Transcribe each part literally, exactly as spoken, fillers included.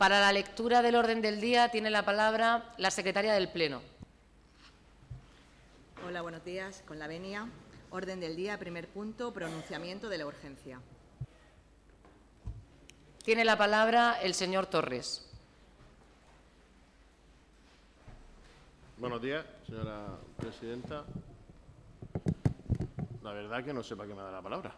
Para la lectura del orden del día tiene la palabra la secretaria del Pleno. Hola, buenos días. Con la venia. Orden del día, primer punto, pronunciamiento de la urgencia. Tiene la palabra el señor Torres. Buenos días, señora presidenta. La verdad que no sé para qué me da la palabra.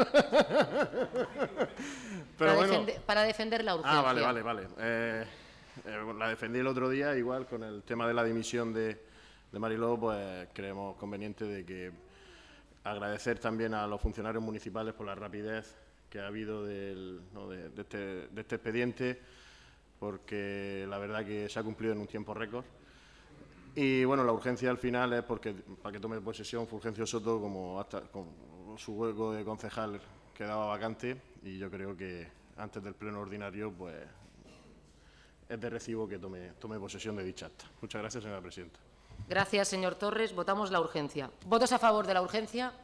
Pero para, bueno. defender, para defender la urgencia. Ah, vale, vale, vale. Eh, eh, la defendí el otro día, igual con el tema de la dimisión de, de Mariló, pues creemos conveniente de que agradecer también a los funcionarios municipales por la rapidez que ha habido del, ¿no? de, de, este, de este expediente, porque la verdad que se ha cumplido en un tiempo récord. Y bueno, la urgencia al final es porque para que tome posesión Fulgencio Soto, como hasta con su hueco de concejal quedaba vacante, y yo creo que antes del pleno ordinario pues es de recibo que tome, tome posesión de dicha acta. Muchas gracias, señora presidenta. Gracias, señor Torres. Votamos la urgencia. ¿Votos a favor de la urgencia?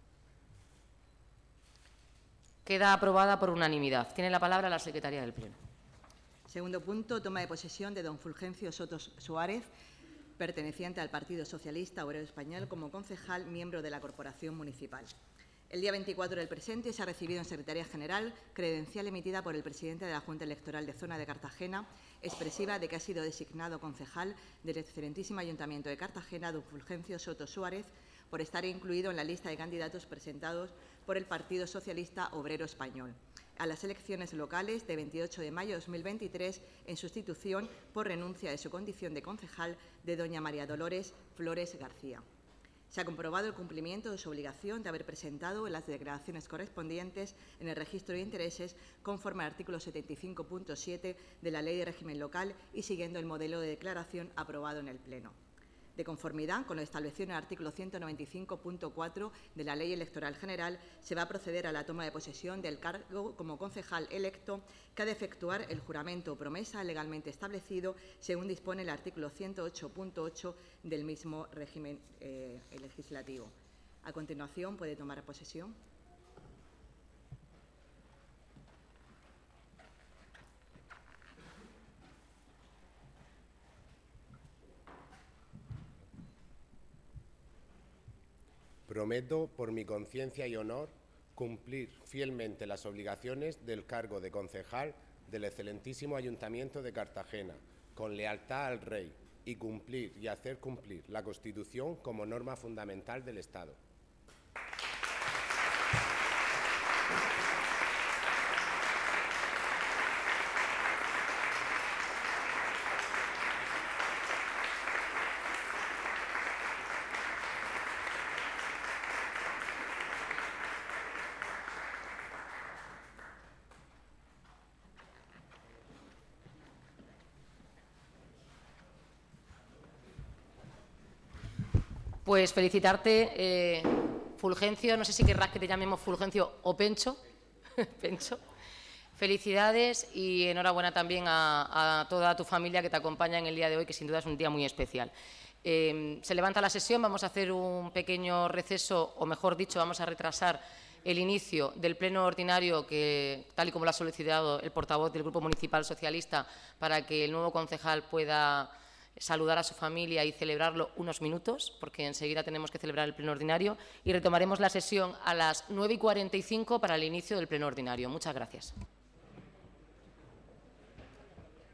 Queda aprobada por unanimidad. Tiene la palabra la secretaria del Pleno. Segundo punto, toma de posesión de don Fulgencio Soto Suárez, perteneciente al Partido Socialista Obrero Español, como concejal miembro de la Corporación Municipal. El día veinticuatro del presente se ha recibido en Secretaría General credencial emitida por el presidente de la Junta Electoral de Zona de Cartagena, expresiva de que ha sido designado concejal del excelentísimo Ayuntamiento de Cartagena, don Fulgencio Soto Suárez, por estar incluido en la lista de candidatos presentados por el Partido Socialista Obrero Español a las elecciones locales de veintiocho de mayo de dos mil veintitrés, en sustitución por renuncia de su condición de concejal de doña María Dolores Flores García. Se ha comprobado el cumplimiento de su obligación de haber presentado las declaraciones correspondientes en el registro de intereses conforme al artículo setenta y cinco punto siete de la Ley de Régimen Local y siguiendo el modelo de declaración aprobado en el Pleno. De conformidad con lo establecido en el artículo ciento noventa y cinco punto cuatro de la Ley Electoral General, se va a proceder a la toma de posesión del cargo como concejal electo, que ha de efectuar el juramento o promesa legalmente establecido, según dispone el artículo ciento ocho punto ocho del mismo régimen eh, legislativo. A continuación, puede tomar posesión. Prometo, por mi conciencia y honor, cumplir fielmente las obligaciones del cargo de concejal del excelentísimo Ayuntamiento de Cartagena, con lealtad al Rey, y cumplir y hacer cumplir la Constitución como norma fundamental del Estado. Pues felicitarte, eh, Fulgencio. No sé si querrás que te llamemos Fulgencio o Pencho. Pencho. Felicidades y enhorabuena también a, a toda tu familia que te acompaña en el día de hoy, que sin duda es un día muy especial. Eh, se levanta la sesión, vamos a hacer un pequeño receso, o mejor dicho, vamos a retrasar el inicio del pleno ordinario, que tal y como lo ha solicitado el portavoz del Grupo Municipal Socialista, para que el nuevo concejal pueda saludar a su familia y celebrarlo unos minutos, porque enseguida tenemos que celebrar el pleno ordinario, y retomaremos la sesión a las nueve y cuarenta y cinco para el inicio del pleno ordinario. Muchas gracias.